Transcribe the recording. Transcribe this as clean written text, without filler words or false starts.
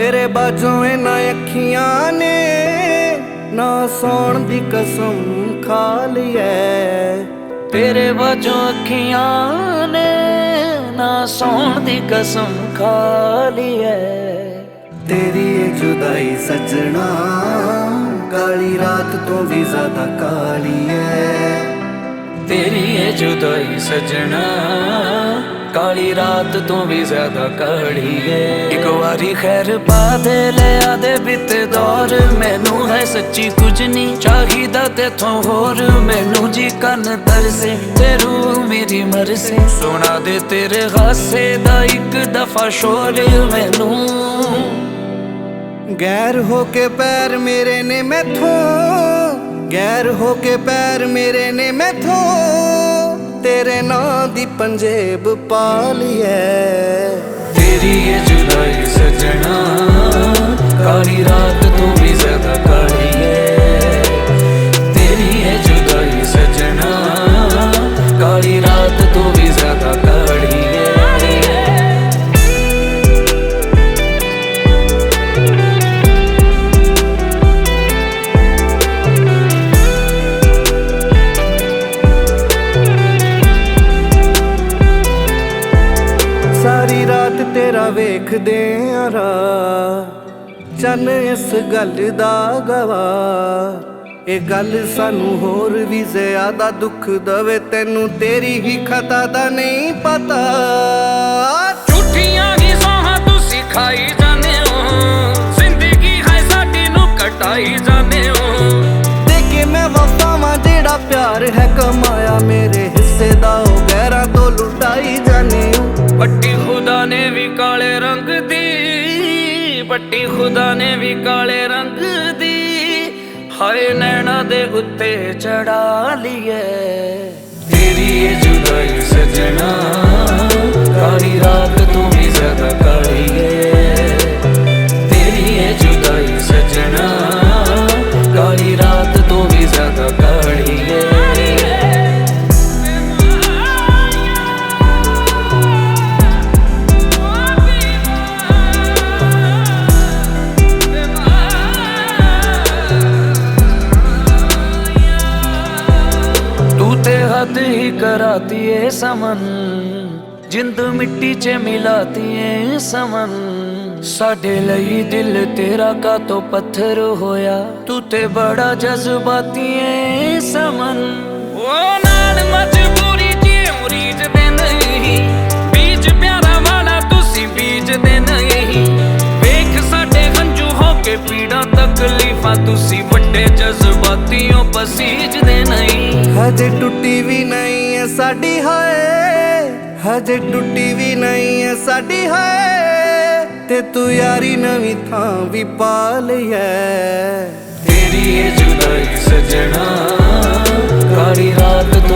तेरे बाजों ना अखियां ने ना सौण दी कसम खा ली है। तेरे बाजों अखियां ने ना सौण दी कसम खा ली है। तेरी ये जुदाई सजना काली रात तो भी ज्यादा काली है। तेरी ये जुदाई सजना काली रात तो भी ज्यादा काली है। एक बारी खैर पा दे ले आदे बीते दौर, मैनू है सच्ची कुछ नहीं चाहिदा तेथों होर। मैनू जी कन तरसे ते रूह मेरी मरसे, सुना दे तेरे हासे दा एक दफा शोर मैनू। गैर होके पैर मेरे ने मैथों, गैर होके पैर मेरे ने मैथों तेरे नां दी पंजेब पा ली है। तेरी ये जुदाई सजना काली रात तो भी ज्यादा काली है। तेरी ये जुदाई सजना काली रात तो भी ज्यादा काली है। सारी रात तेरा वेखदे आ राह, चन्न इस गल दा गवाह। ये गल सानू होर भी ज्यादा दुख दवे, तेनू तेरी ही खता दा नहीं पता। झूठियां ही सोहां तुसी खाई जाने हो, जिंदगी है साडी नू कटाई जाने हो। देखे मैं वफावां जेड़ा प्यार है कमाया, मेरे हिस्से दा ओ गैरां तो लुटाई जाने हो। पट्टी खुदा ने भी काले रंग दी, पट्टी खुदा ने भी काले रंग दी, हाय नैना दे उत्ते चढ़ा लिए। तेरी ये जुदाई सजना काली रात तो भी ज्यादा काली है। तेरी ये जुदाई सजना काली रात तो भी ज्यादा काली है। हद ही कराती है समन, जिंद मिट्टी च मिलाती है समन। साडे लई दिल तेरा का तो पत्थर होया, तू ते बड़ा जज्बाती है समन। ओ नाल मजबूरी जी मुरीज दे नहीं, बीज प्यारा वाला तुसी बीज दे नहीं। वेख साडे हंजू हो के पीड़ा तकलीफां, तुसी वड्डे जज्बातियों पसीज दे नहीं। हजे टुटी भी नहीं है साडी हाय, हजे टुटी भी नहीं है साडी हाय, ते तू यारी नवी थां भी पा लई है। तेरी ये जुदाई सजना काली रात